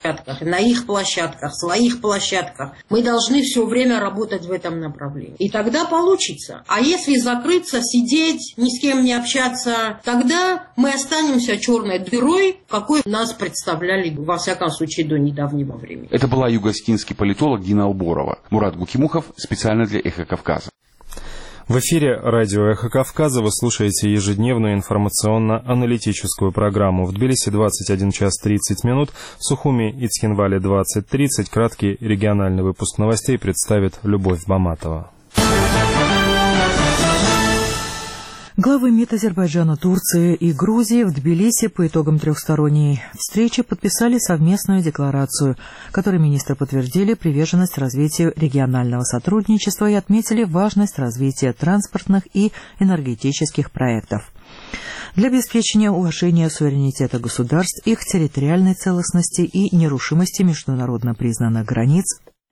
на их площадках, своих площадках. Мы должны все время работать в этом направлении. И тогда получится. А если закрыться, сидеть, ни с кем не общаться, тогда мы останемся черной дырой, какой нас представляли, во всяком случае, до недавнего времени. Это была юго-осетинский политолог Дина Алборова. Мурат Гукимухов специально для «Эхо Кавказа». В эфире радио «Эхо Кавказа» вы слушаете ежедневную информационно-аналитическую программу. В Тбилиси 21 час 30 минут, в Сухуми и Цхинвале 20:30. Краткий региональный выпуск новостей представит Любовь Баматова. Главы МИД Азербайджана, Турции и Грузии в Тбилиси по итогам трехсторонней встречи подписали совместную декларацию, в которой министры подтвердили приверженность развитию регионального сотрудничества и отметили важность развития транспортных и энергетических проектов. Для обеспечения уважения суверенитета государств, их территориальной целостности и нерушимости международно признанных границ,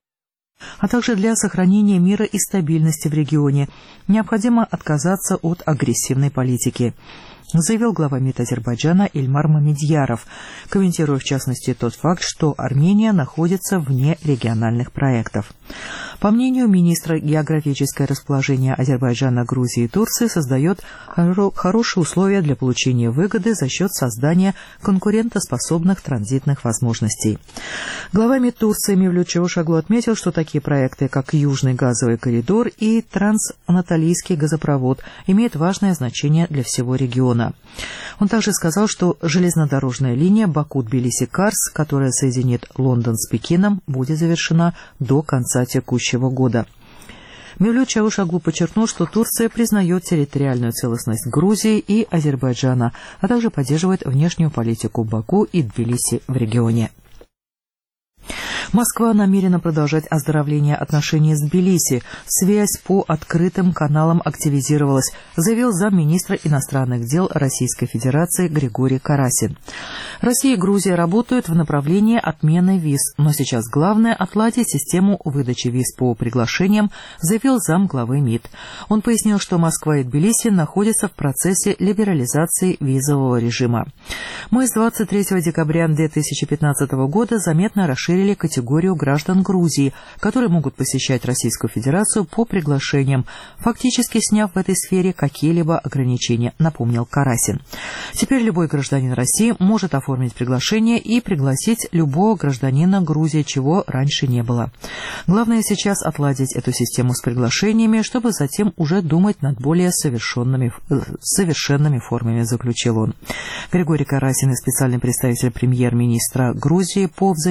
а также для сохранения мира и стабильности в регионе, необходимо отказаться от агрессивной политики, заявил глава МИД Азербайджана Ильмар Мамедьяров, комментируя в частности тот факт, что Армения находится вне региональных проектов. По мнению министра, географическое расположение Азербайджана, Грузии и Турции создает хорошие условия для получения выгоды за счет создания конкурентоспособных транзитных возможностей. Глава МИД Турции Мевлют Чавушоглу отметил, что такие проекты, как Южный газовый коридор и Трансанатолийский газопровод, имеют важное значение для всего региона. Он также сказал, что железнодорожная линия Баку-Тбилиси-Карс, которая соединит Лондон с Пекином, будет завершена до конца текущего года. Мевлют Чавушоглу подчеркнул, что Турция признает территориальную целостность Грузии и Азербайджана, а также поддерживает внешнюю политику Баку и Тбилиси в регионе. Москва намерена продолжать оздоровление отношений с Тбилиси. Связь по открытым каналам активизировалась, заявил замминистра иностранных дел Российской Федерации Григорий Карасин. Россия и Грузия работают в направлении отмены виз, но сейчас главное отладить систему выдачи виз по приглашениям, заявил замглавы МИД. Он пояснил, что Москва и Тбилиси находятся в процессе либерализации визового режима. Мы с 23 декабря 2015 года заметно расширили категорию граждан Грузии, которые могут посещать Российскую Федерацию по приглашениям, фактически сняв в этой сфере какие-либо ограничения, напомнил Карасин. Теперь любой гражданин России может оформить приглашение и пригласить любого гражданина Грузии, чего раньше не было. Главное сейчас отладить эту систему с приглашениями, чтобы затем уже думать над более совершенными формами, заключил он. Григорий Карасин и специальный представитель премьер-министра Грузии по